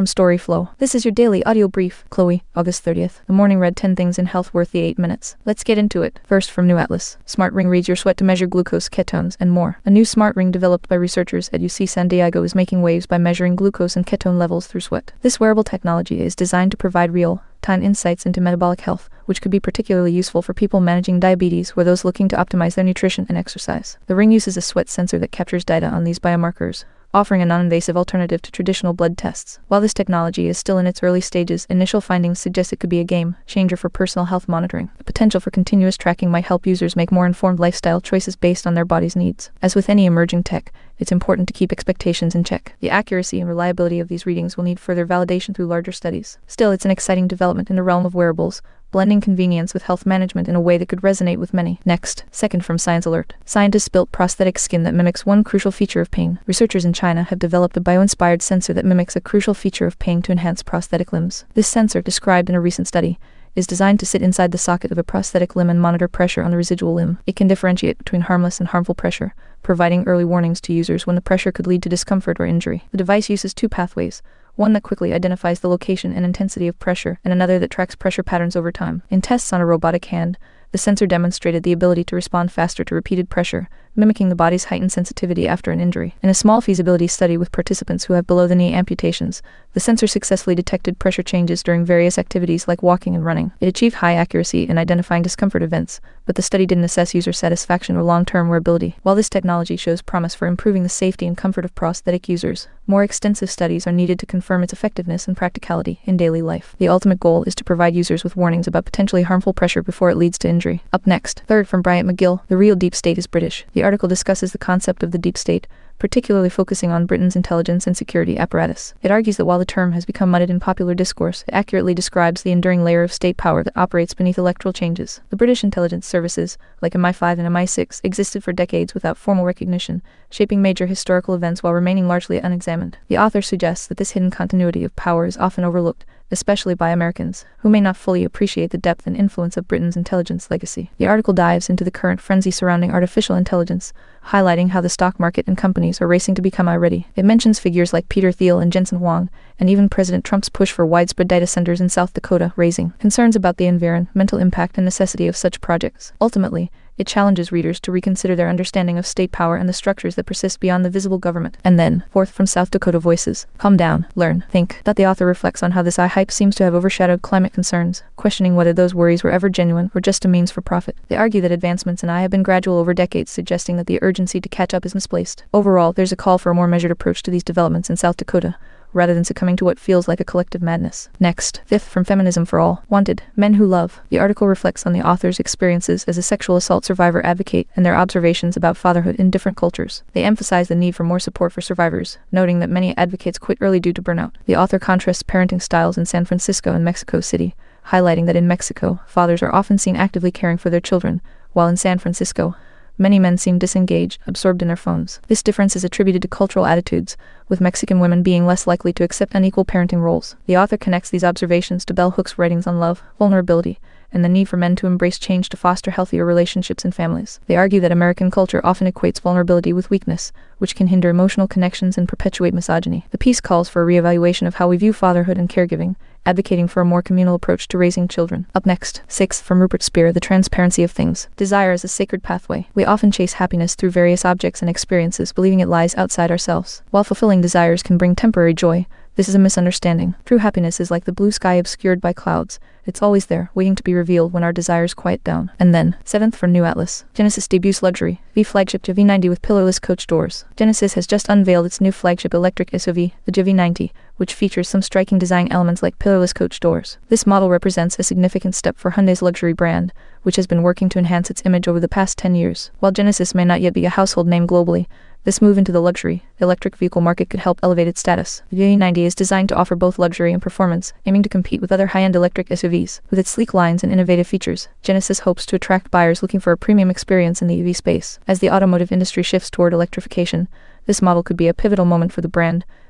from Storyflow. This is your daily audio brief. Chloe, August 30th. The morning read 10 things in health worth the 8 minutes. Let's get into it. First, from New Atlas. Smart Ring reads your sweat to measure glucose, ketones, and more. A new smart ring developed by researchers at UC San Diego is making waves by measuring glucose and ketone levels through sweat. This wearable technology is designed to provide real-time insights into metabolic health, which could be particularly useful for people managing diabetes or those looking to optimize their nutrition and exercise. The ring uses a sweat sensor that captures data on these biomarkers, offering a non-invasive alternative to traditional blood tests. While this technology is still in its early stages, initial findings suggest it could be a game changer for personal health monitoring. The potential for continuous tracking might help users make more informed lifestyle choices based on their body's needs. As with any emerging tech, it's important to keep expectations in check. The accuracy and reliability of these readings will need further validation through larger studies. Still, it's an exciting development in the realm of wearables, blending convenience with health management in a way that could resonate with many. Next, second from Science Alert. Scientists built prosthetic skin that mimics one crucial feature of pain. Researchers in China have developed a bio-inspired sensor that mimics a crucial feature of pain to enhance prosthetic limbs. This sensor, described in a recent study, is designed to sit inside the socket of a prosthetic limb and monitor pressure on the residual limb. It can differentiate between harmless and harmful pressure, providing early warnings to users when the pressure could lead to discomfort or injury. The device uses two pathways, one that quickly identifies the location and intensity of pressure, and another that tracks pressure patterns over time. In tests on a robotic hand, the sensor demonstrated the ability to respond faster to repeated pressure, mimicking the body's heightened sensitivity after an injury. In a small feasibility study with participants who have below-the-knee amputations, the sensor successfully detected pressure changes during various activities like walking and running. It achieved high accuracy in identifying discomfort events, but the study didn't assess user satisfaction or long-term wearability. While this technology shows promise for improving the safety and comfort of prosthetic users, more extensive studies are needed to confirm its effectiveness and practicality in daily life. The ultimate goal is to provide users with warnings about potentially harmful pressure before it leads to injury. Up next, third from Bryant McGill, The Real Deep State is British. The article discusses the concept of the deep state, particularly focusing on Britain's intelligence and security apparatus. It argues that while the term has become muddied in popular discourse, it accurately describes the enduring layer of state power that operates beneath electoral changes. The British intelligence services, like MI5 and MI6, existed for decades without formal recognition, shaping major historical events while remaining largely unexamined. The author suggests that this hidden continuity of power is often overlooked, especially by Americans, who may not fully appreciate the depth and influence of Britain's intelligence legacy. The article dives into the current frenzy surrounding artificial intelligence, highlighting how the stock market and companies are racing to become AI-ready. It mentions figures like Peter Thiel and Jensen Huang, and even President Trump's push for widespread data centers in South Dakota, raising concerns about the environmental impact and necessity of such projects. Ultimately, it challenges readers to reconsider their understanding of state power and the structures that persist beyond the visible government. And then, fourth from South Dakota Voices. Calm down, learn, think. That the author reflects on how this AI hype seems to have overshadowed climate concerns, questioning whether those worries were ever genuine or just a means for profit. They argue that advancements in AI have been gradual over decades, suggesting that the urgency to catch up is misplaced. Overall, there's a call for a more measured approach to these developments in South Dakota, rather than succumbing to what feels like a collective madness. Next, fifth from Feminism for All. Wanted, Men Who Love. The article reflects on the author's experiences as a sexual assault survivor advocate and their observations about fatherhood in different cultures. They emphasize the need for more support for survivors, noting that many advocates quit early due to burnout. The author contrasts parenting styles in San Francisco and Mexico City, highlighting that in Mexico, fathers are often seen actively caring for their children, while in San Francisco, many men seem disengaged, absorbed in their phones. This difference is attributed to cultural attitudes, with Mexican women being less likely to accept unequal parenting roles. The author connects these observations to Bell Hook's writings on love, vulnerability, and the need for men to embrace change to foster healthier relationships and families. They argue that American culture often equates vulnerability with weakness, which can hinder emotional connections and perpetuate misogyny. The piece calls for a reevaluation of how we view fatherhood and caregiving, advocating for a more communal approach to raising children. Up next, sixth from Rupert Spear, The Transparency of Things. Desire is a sacred pathway. We often chase happiness through various objects and experiences, believing it lies outside ourselves. While fulfilling desires can bring temporary joy, this is a misunderstanding. True happiness is like the blue sky obscured by clouds. It's always there, waiting to be revealed when our desires quiet down. And then, seventh from New Atlas. Genesis debuts luxury V-flagship JV90 with pillarless coach doors. Genesis has just unveiled its new flagship electric SUV, the JV90, which features some striking design elements like pillarless coach doors. This model represents a significant step for Hyundai's luxury brand, which has been working to enhance its image over the past 10 years. While Genesis may not yet be a household name globally, this move into the luxury electric vehicle market could help elevate its status. The JV90 is designed to offer both luxury and performance, aiming to compete with other high-end electric SUVs. With its sleek lines and innovative features, Genesis hopes to attract buyers looking for a premium experience in the EV space. As the automotive industry shifts toward electrification, this model could be a pivotal moment for the brand,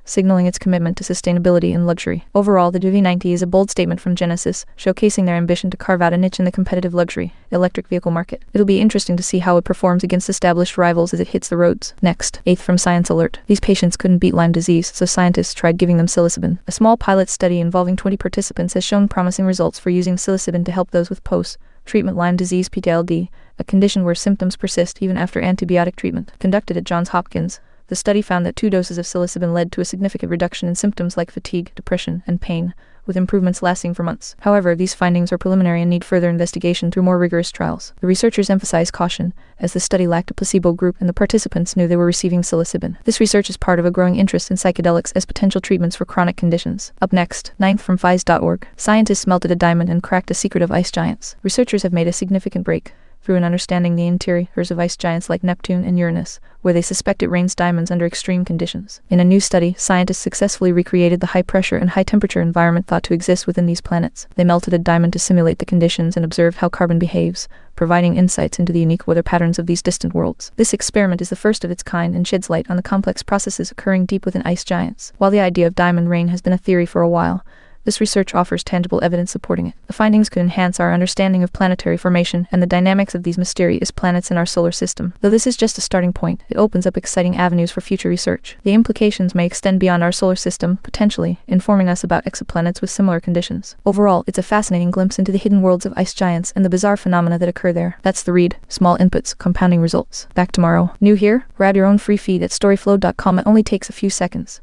signaling its commitment to sustainability and luxury. Overall, the DV90 is a bold statement from Genesis, showcasing their ambition to carve out a niche in the competitive luxury electric vehicle market. It'll be interesting to see how it performs against established rivals as it hits the roads. Next, 8th from Science Alert. These patients couldn't beat Lyme disease, so scientists tried giving them psilocybin. A small pilot study involving 20 participants has shown promising results for using psilocybin to help those with post-treatment Lyme disease PTLD, a condition where symptoms persist even after antibiotic treatment. Conducted at Johns Hopkins, the study found that 2 doses of psilocybin led to a significant reduction in symptoms like fatigue, depression, and pain, with improvements lasting for months. However, these findings are preliminary and need further investigation through more rigorous trials. The researchers emphasized caution, as the study lacked a placebo group and the participants knew they were receiving psilocybin. This research is part of a growing interest in psychedelics as potential treatments for chronic conditions. Up next, 9th from Phys.org. Scientists melted a diamond and cracked a secret of ice giants. Researchers have made a significant break through in understanding the interiors of ice giants like Neptune and Uranus, where they suspect it rains diamonds under extreme conditions. In a new study, scientists successfully recreated the high-pressure and high-temperature environment thought to exist within these planets. They melted a diamond to simulate the conditions and observe how carbon behaves, providing insights into the unique weather patterns of these distant worlds. This experiment is the first of its kind and sheds light on the complex processes occurring deep within ice giants. While the idea of diamond rain has been a theory for a while, this research offers tangible evidence supporting it. The findings could enhance our understanding of planetary formation and the dynamics of these mysterious planets in our solar system. Though this is just a starting point, it opens up exciting avenues for future research. The implications may extend beyond our solar system, potentially informing us about exoplanets with similar conditions. Overall, it's a fascinating glimpse into the hidden worlds of ice giants and the bizarre phenomena that occur there. That's the read. Small inputs, compounding results. Back tomorrow. New here? Grab your own free feed at storyflow.com. It only takes a few seconds.